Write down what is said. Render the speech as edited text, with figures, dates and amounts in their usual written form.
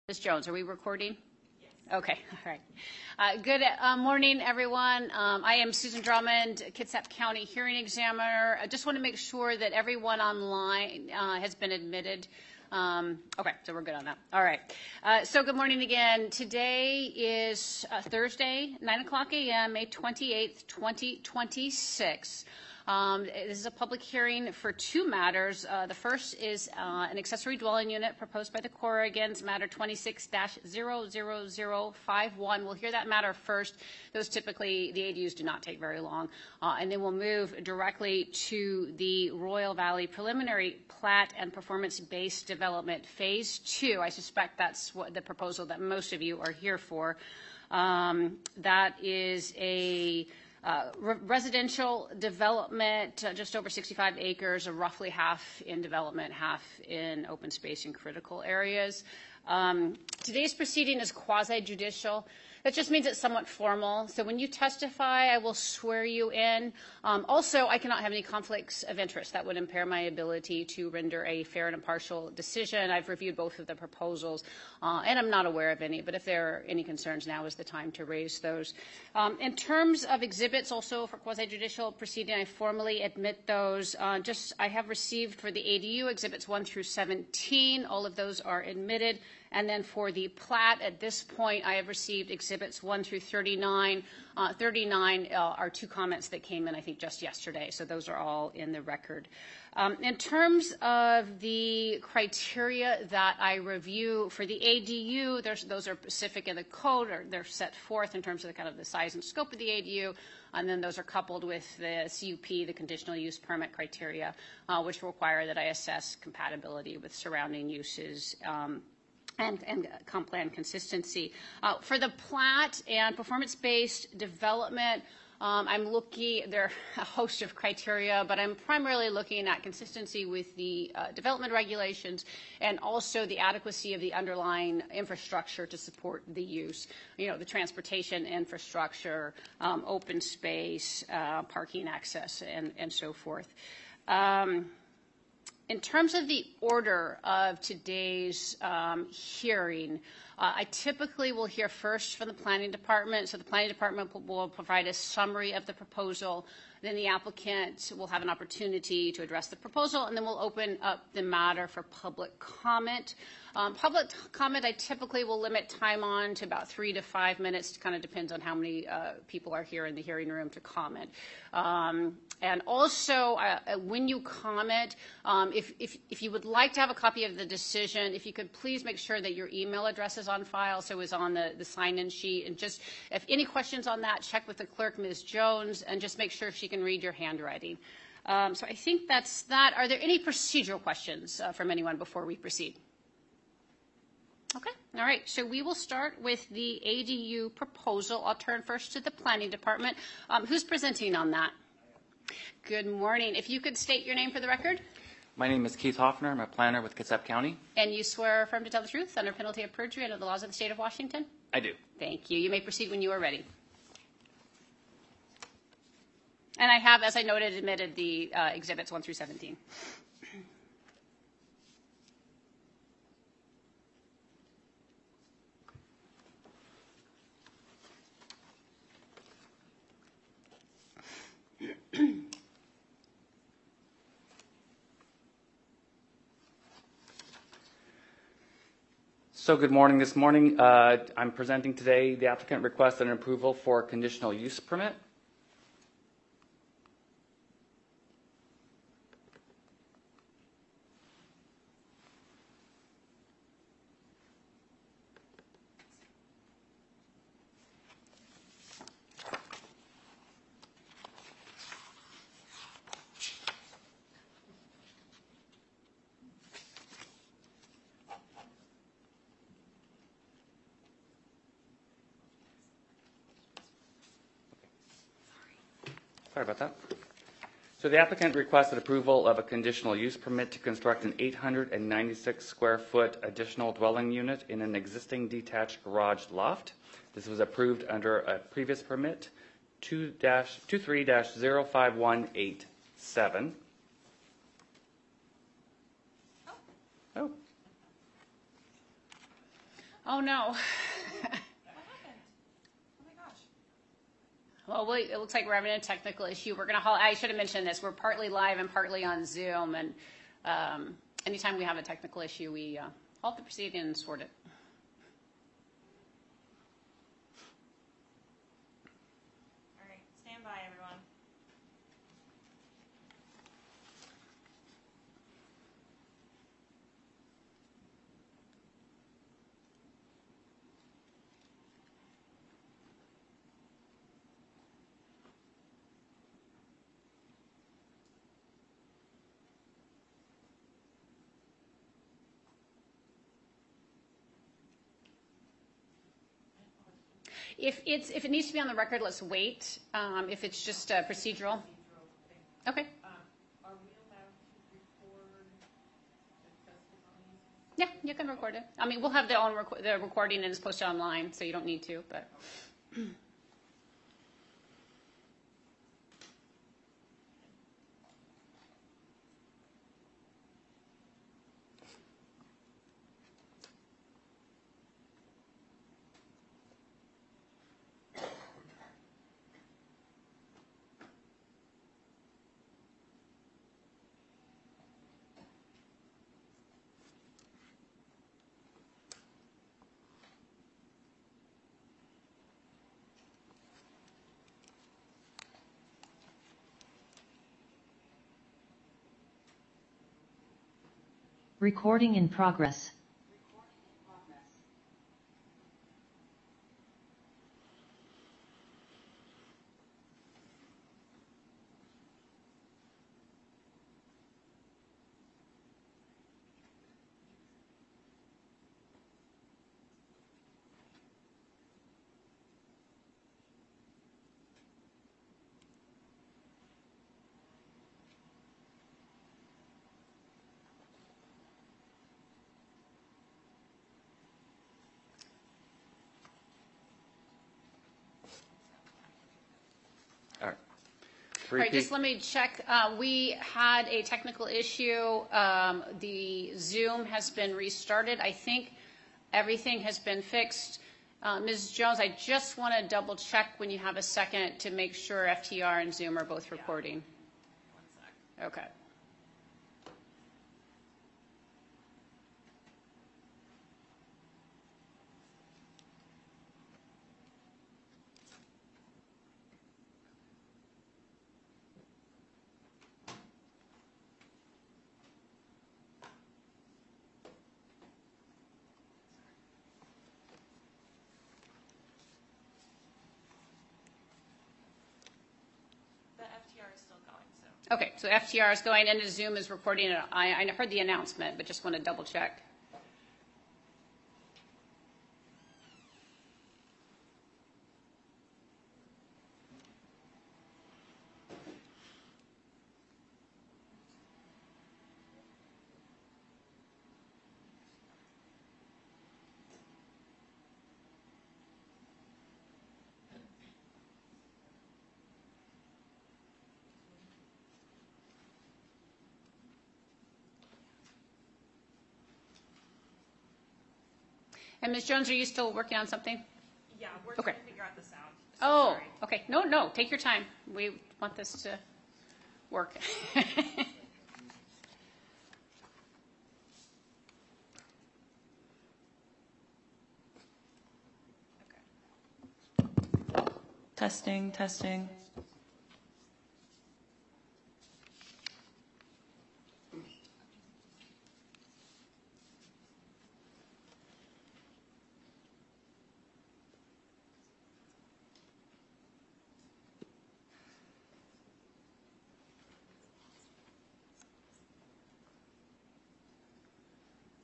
Ms. Jones, are we recording? Yes. Okay, all right. Good morning, everyone. I am Susan Drummond, Kitsap County Hearing Examiner. I just want to make sure that everyone online has been admitted. Okay, so we're good on that. All right. So good morning again. Today is Thursday, 9 o'clock a.m., May 28th, 2026. This is a public hearing for two matters. The first is an accessory dwelling unit proposed by the Corps against matter 26-00051. We'll hear that matter first. Those typically, the ADUs do not take very long. And then we'll move directly to the Royal Valley preliminary plat and performance-based development phase 2. I suspect that's what the proposal that most of you are here for. That is a residential development, just over 65 acres, roughly half in development, half in open space and critical areas. Today's proceeding is quasi-judicial. That just means it's somewhat formal. So when you testify, I will swear you in. Also, I cannot have any conflicts of interest that would impair my ability to render a fair and impartial decision. I've reviewed both of the proposals, and I'm not aware of any. But if there are any concerns, now is the time to raise those. In terms of exhibits, also for quasi-judicial proceeding, I formally admit those. I have received for the ADU exhibits 1 through 17. All of those are admitted. And then for the plat, at this point, I have received exhibits 1 through 39. 39 are two comments that came in, I think, just yesterday. So those are all in the record. In terms of the criteria that I review for the ADU, those are specific in the code, or they're set forth in terms of the kind of the size and scope of the ADU. And then those are coupled with the CUP, the conditional use permit criteria, which require that I assess compatibility with surrounding uses and comp plan consistency. For the plat and performance-based development, I'm looking, there are a host of criteria, but I'm primarily looking at consistency with the development regulations and also the adequacy of the underlying infrastructure to support the use. You know, the transportation infrastructure, open space, parking access, and so forth. In terms of the order of today's hearing, I typically will hear first from the Planning Department. So the Planning Department will provide a summary of the proposal. Then the applicant will have an opportunity to address the proposal, and then we'll open up the matter for public comment. Public comment, I typically will limit time on to about 3 to 5 minutes. It kind of depends on how many people are here in the hearing room to comment. And also, when you comment, if you would like to have a copy of the decision, if you could please make sure that your email address is on file, so it's on the sign-in sheet. And just, if any questions on that, check with the clerk, Ms. Jones, and just make sure she can read your handwriting. So I think that's that. Are there any procedural questions from anyone before we proceed? Okay, all right, so we will start with the ADU proposal. I'll turn first to the Planning Department. Who's presenting on that? Good morning. If you could state your name for the record. My name is Keith Hoffner. I'm a planner with Kitsap County. And you swear or affirm to tell the truth under penalty of perjury under the laws of the state of Washington? I do. Thank you. You may proceed when you are ready. And I have, as I noted, admitted the exhibits 1 through 17. So good morning. This morning, I'm presenting today the applicant requested an approval for a conditional use permit. Sorry about that. So the applicant requested approval of a conditional use permit to construct an 896 square foot additional dwelling unit in an existing detached garage loft. This was approved under a previous permit, 23-05187. Oh. Oh, no. What happened? Oh my gosh. Well, it looks like we're having a technical issue. We're going to I should have mentioned this. We're partly live and partly on Zoom. And anytime we have a technical issue, we halt the proceeding and sort it. All right, stand by, everyone. If it needs to be on the record, let's wait. If it's just procedural. Okay. Are we allowed to record the testimonies? Yeah, you can record it. I mean, we'll have the recording and it's posted online, so you don't need to. But Recording in progress. All right. all right, just let me check. We had a technical issue. The Zoom has been restarted. I think everything has been fixed. Ms. Jones, I just want to double check when you have a second to make sure FTR and Zoom are both recording. 1 sec. Okay. The FTR is still going, so. Okay, so FTR is going and Zoom is recording it. I heard the announcement, but just want to double check. And Ms. Jones, are you still working on something? Yeah, we're Okay. trying to figure out the sound. So Oh, sorry. okay. No, take your time. We want this to work. Testing, testing.